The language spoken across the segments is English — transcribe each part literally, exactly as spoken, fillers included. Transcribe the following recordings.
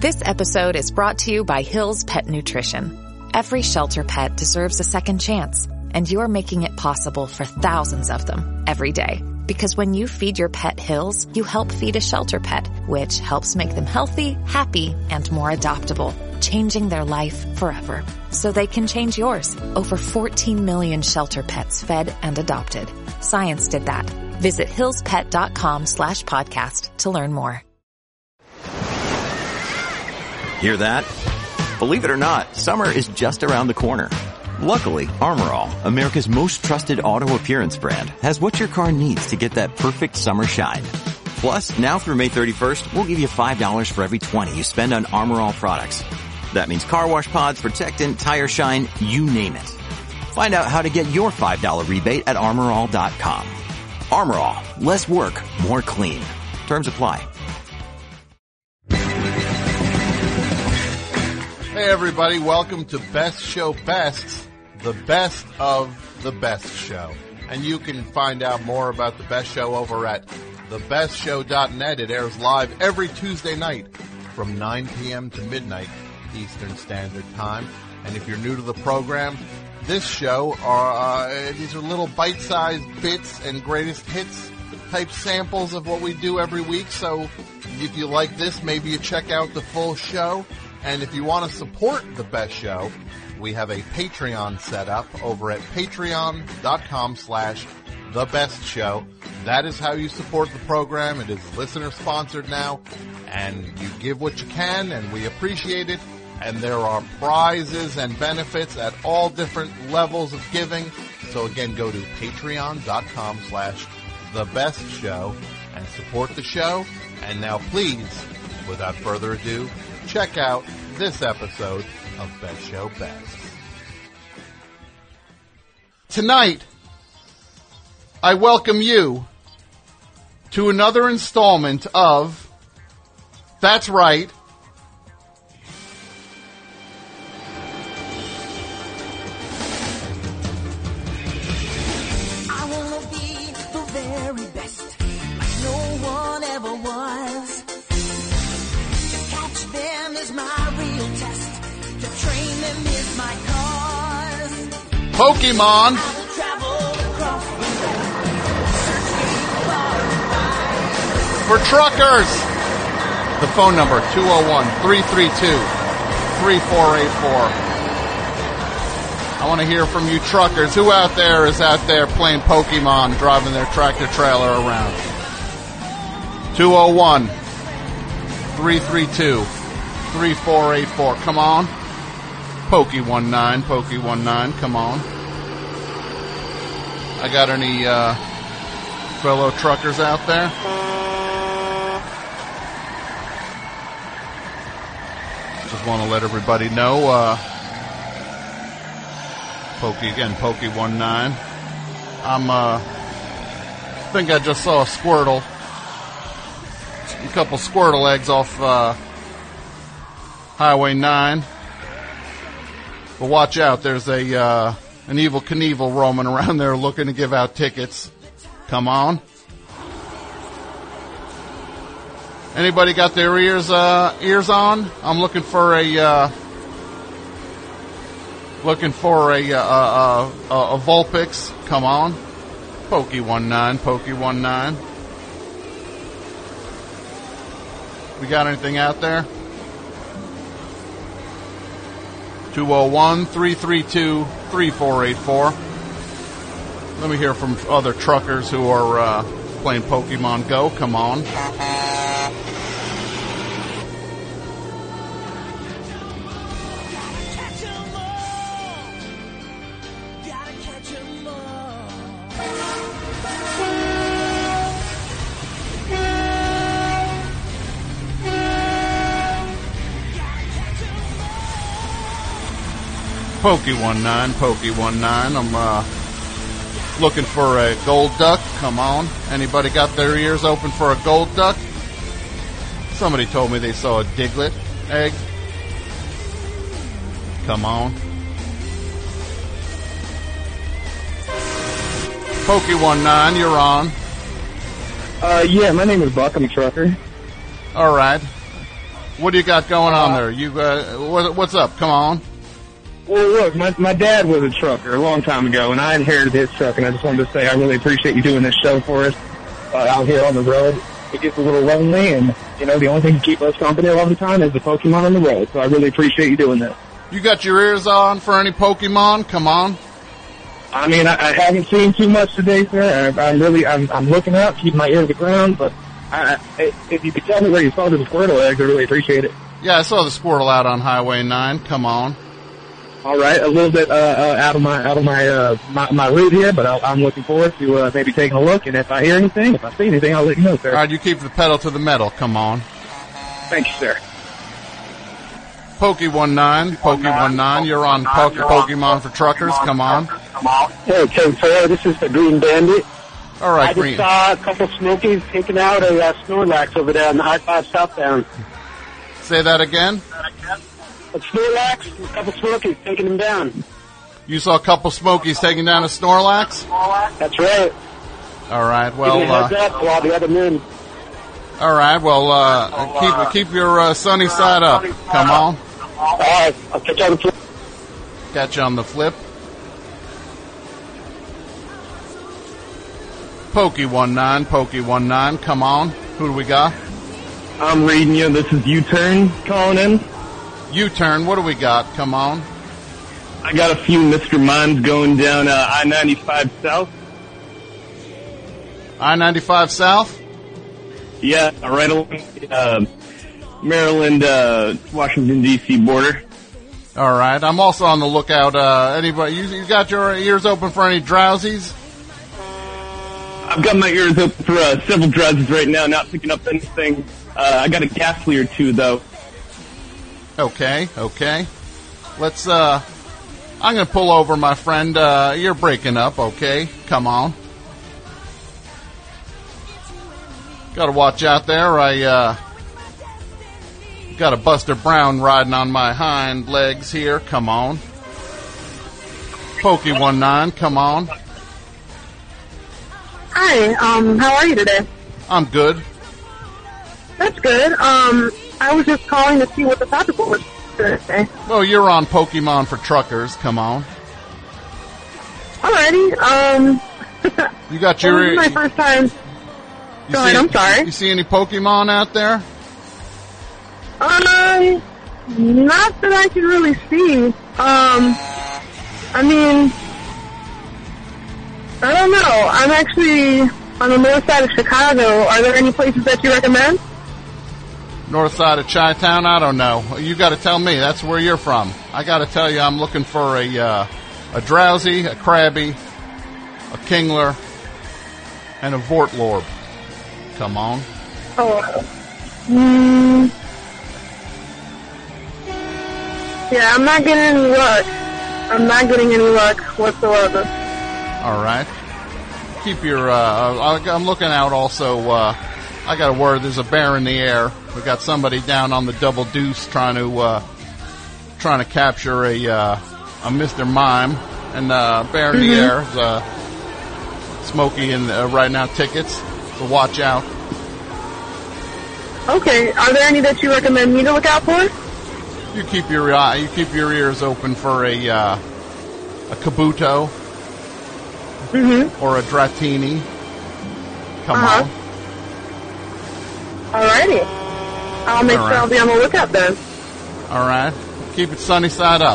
This episode is brought to you by Hill's Pet Nutrition. Every shelter pet deserves a second chance, and you're making it possible for thousands of them every day. Because when you feed your pet Hill's, you help feed a shelter pet, which helps make them healthy, happy, and more adoptable, changing their life forever. So they can change yours. Over fourteen million shelter pets fed and adopted. Science did that. Visit hillspet.com slash podcast to learn more. Hear that? Believe it or not, summer is just around the corner. Luckily, Armor All, America's most trusted auto appearance brand, has what your car needs to get that perfect summer shine. Plus, now through May thirty-first, we'll give you five dollars for every twenty you spend on Armor All products. That means car wash pods, protectant, tire shine, you name it. Find out how to get your five dollars rebate at armor all dot com. Armor All, less work, more clean. Terms apply. Hey everybody, welcome to Best Show Bests, the best of the best show. And you can find out more about the best show over at the best show dot net. It airs live every Tuesday night from nine p.m. to midnight Eastern Standard Time. And if you're new to the program, this show are uh, these are little bite-sized bits and greatest hits type samples of what we do every week. So if you like this, maybe you check out the full show. And if you want to support the best show, we have a Patreon set up over at patreon.com slash the best show. That is how you support the program. It is listener sponsored now, and you give what you can, and we appreciate it. And there are prizes and benefits at all different levels of giving. So again, go to patreon.com slash the best show and support the show. And now please, without further ado, check out this episode of Best Show Best. Tonight, I welcome you to another installment of That's Right, I wanna be the very best, like no one ever was. Catch them is my real test. To train them is my cause. Pokemon. I will travel across the world, searching far and wide. For truckers, the phone number two oh one, three three two, three four eight four. I want to hear from you truckers. Who out there is out there playing Pokemon, driving their tractor trailer around? two oh one, three three two, three four eight four. Come on. Pokey one nine, Pokey one nine, come on. I got any uh, fellow truckers out there? Just want to let everybody know, uh, Pokey again, Pokey one nine. I'm, uh, I think I just saw a Squirtle, a couple Squirtle eggs off, uh, Highway nine. But watch out, there's a, uh, an Evil Knievel roaming around there looking to give out tickets. Come on. Anybody got their ears, uh, ears on? I'm looking for a, uh, looking for a, uh, uh, uh, a Vulpix. Come on. Pokey one nine, Pokey one nine. We got anything out there? two oh one, three three two, three four eight four. Let me hear from other truckers who are uh, playing Pokemon Go. Come on. Catch 'em all. Gotta catch 'em all. Pokey one nine, Pokey one nine. I'm uh, looking for a gold duck. Come on. Anybody got their ears open for a gold duck? Somebody told me they saw a Diglett egg. Come on. Pokey one nine, you're on. Uh, yeah, my name is Buck. I'm a trucker. All right. What do you got going on there? You uh, what, what's up? Come on. Well, look, my my dad was a trucker a long time ago, and I inherited his truck, and I just wanted to say I really appreciate you doing this show for us uh, out here on the road. It gets a little lonely, and, you know, the only thing to keep us company a lot of the time is the Pokemon on the road, so I really appreciate you doing this. You got your ears on for any Pokemon? Come on. I mean, I, I haven't seen too much today, sir. I, I'm really, I'm, I'm looking out, keeping my ear to the ground, but I, I, if you could tell me where you saw the Squirtle eggs, I really appreciate it. Yeah, I saw the Squirtle out on Highway nine. Come on. All right, a little bit uh, uh, out of my out of my uh, my, my route here, but I'll, I'm looking forward to uh, maybe taking a look. And if I hear anything, if I see anything, I'll let you know, sir. All right, you keep the pedal to the metal. Come on. Thank you, sir. Pokey one nine, Pokey one nine. You're on Poke, Pokemon for Truckers. Come on. Hey, Ken Fair, this is the Green Bandit. All right, I just Green. saw a couple Smokies taking out a uh, Snorlax over there on the I five southbound. Say that again. A Snorlax, a couple Smokies taking him down. You saw a couple Smokies taking down a Snorlax? That's right. All right, Give me well, a heads uh, up to all the other men. all right, well, uh, keep keep your uh, sunny side up. Come on. All right, I'll catch you on the flip. Catch you on the flip. Pokey one nine, Pokey one nine. Come on. Who do we got? I'm reading you. This is U-Turn calling in. U-turn. What do we got? Come on. I got a few Mister Mimes going down uh, I ninety-five South. I ninety-five South? Yeah, right along the uh, Maryland, uh, Washington, D C border. All right. I'm also on the lookout. Uh, anybody? You, you got your ears open for any drowsies? I've got my ears open for uh, several drowsies right now, not picking up anything. Uh, I got a ghastly or two, though. Okay, okay. Let's, uh, I'm gonna pull over, my friend. Uh, you're breaking up, okay? Come on. Gotta watch out there. I, uh, got a Buster Brown riding on my hind legs here. Come on. Pokey one nine, come on. Hi, um, how are you today? I'm good. That's good. Um, I was just calling to see what the topic was today. Well, you're on Pokemon for Truckers. Come on. Alrighty, um... You got well, your... this is my first time. You Go see, ahead, I'm sorry. You see any Pokemon out there? Uh, not that I can really see. Um, I mean... I don't know. I'm actually on the north side of Chicago. Are there any places that you recommend? North side of Chi-Town? I don't know. You got to tell me. That's where you're from. I got to tell you, I'm looking for a uh, a Drowsy, a Krabby, a Kingler, and a Vortlorb. Come on. Oh. Mm. Yeah, I'm not getting any luck. I'm not getting any luck whatsoever. All right. Keep your. Uh, I'm looking out. Also, uh, I got a word. There's a bear in the air. We got somebody down on the Double Deuce trying to uh, trying to capture a uh, a Mister Mime, and uh, bear in the Mm-hmm. air is uh, Smokey and uh, right now tickets. So watch out. Okay, are there any that you recommend me to look out for? You keep your uh, you keep your ears open for a uh, a Kabuto Mm-hmm. or a Dratini. Come Uh-huh. on. Alrighty. I'll make All sure right. I'll be on the lookout then. All right. Keep it sunny side up.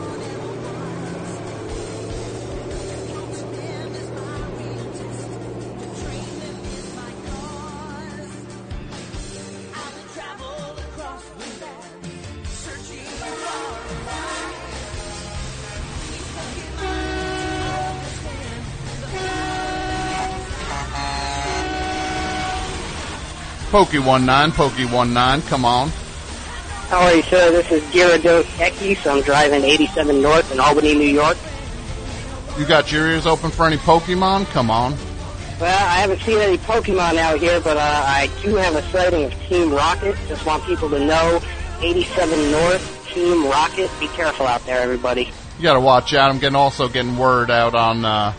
Pokey one nine, Pokey one nine, come on. How are you, sir? This is Gyarados Ekis. I'm driving eighty-seven North in Albany, New York. You got your ears open for any Pokemon? Come on. Well, I haven't seen any Pokemon out here, but uh, I do have a sighting of Team Rocket. Just want people to know, eighty-seven North, Team Rocket. Be careful out there, everybody. You got to watch out. I'm getting also getting word out on uh,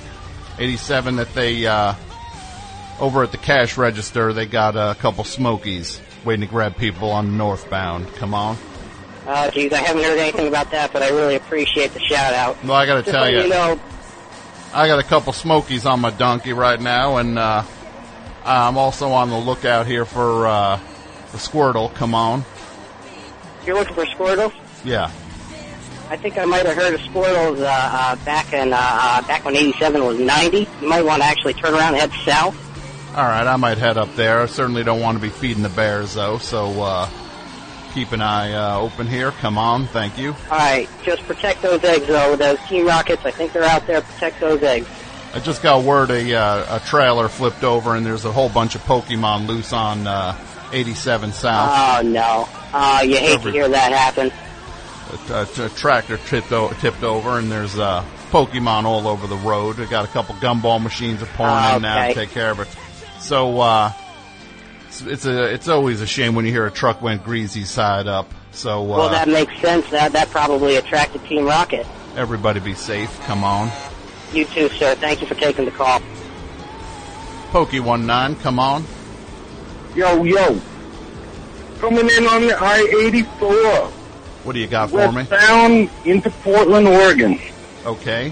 eighty-seven that they uh, over at the cash register they got a couple Smokies. waiting to grab people on northbound. Come on. Uh, geez, I haven't heard anything about that, but I really appreciate the shout out. Well, I got to Just tell let you, you know, I got a couple Smokies on my donkey right now, and uh, I'm also on the lookout here for uh, the Squirtle. Come on. you're looking for Squirtle? Yeah. I think I might have heard of Squirtles uh, uh, back in uh, uh, back when eighty-seven was ninety. You might want to actually turn around and head south. All right, I might head up there. I certainly don't want to be feeding the bears, though, so uh, keep an eye uh, open here. Come on, thank you. All right, just protect those eggs, though. Those Team Rockets, I think they're out there. Protect those eggs. I just got word a, uh, a trailer flipped over, and there's a whole bunch of Pokemon loose on uh, eighty-seven South. Oh, no. Oh, you hate Every- to hear that happen. A, a, a tractor tipped, o- tipped over, and there's uh, Pokemon all over the road. They got a couple gumball machines are pouring Oh, in now to okay. take care of it. So uh, it's, it's a it's always a shame when you hear a truck went greasy side up. So uh, Well, that makes sense. That that probably attracted Team Rocket. everybody be safe. Come on. You too, sir. Thank you for taking the call. Pokey one nine, come on. Yo, yo. Coming in on the I eighty-four. What do you got for me? Westbound into Portland, Oregon. Okay.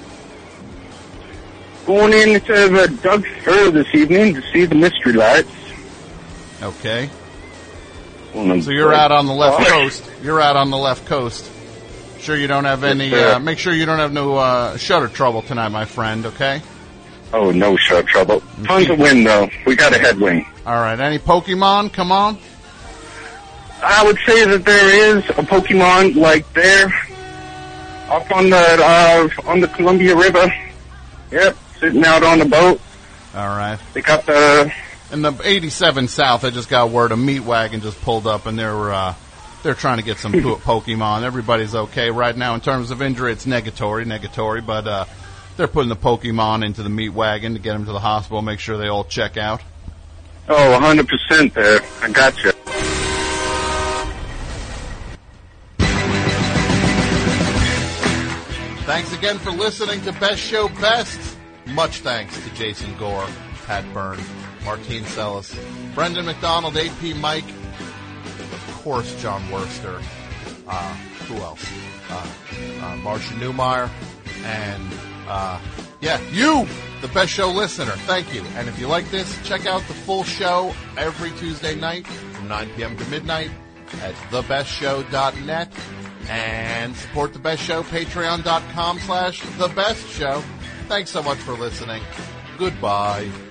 Going into the Doug's Fur this evening to see the Mystery Lights. Okay. So So you're out on the left coast. You're out on the left coast. Sure you don't have any, sir. uh, make sure you don't have no uh, shutter trouble tonight, my friend, okay? Oh, no shot trouble. Tons of wind, though. We got a headwind. All right. Any Pokemon? Come on. I would say that there is a Pokemon like there, up on the uh, on the Columbia River. Yep, sitting out on the boat. All right. They got the In the eighty-seven South, I just got word a meat wagon just pulled up, and they're uh, they're trying to get some po- Pokemon. Everybody's okay right now in terms of injury. It's negatory, negatory, but uh, they're putting the Pokemon into the meat wagon to get them to the hospital, make sure they all check out. oh, one hundred percent there. I got you. Thanks again for listening to Best Show Best. Much thanks to Jason Gore, Pat Byrne, Martine Sellis, Brendan McDonald, A P Mike, of course John Worster, uh, who else? Uh, uh, Marcia Newmeyer, and uh, yeah, you, the Best Show listener. Thank you. And if you like this, check out the full show every Tuesday night from nine p.m. to midnight at the best show dot net. And support The Best Show, patreon dot com slash The Best Show. Thanks so much for listening. Goodbye.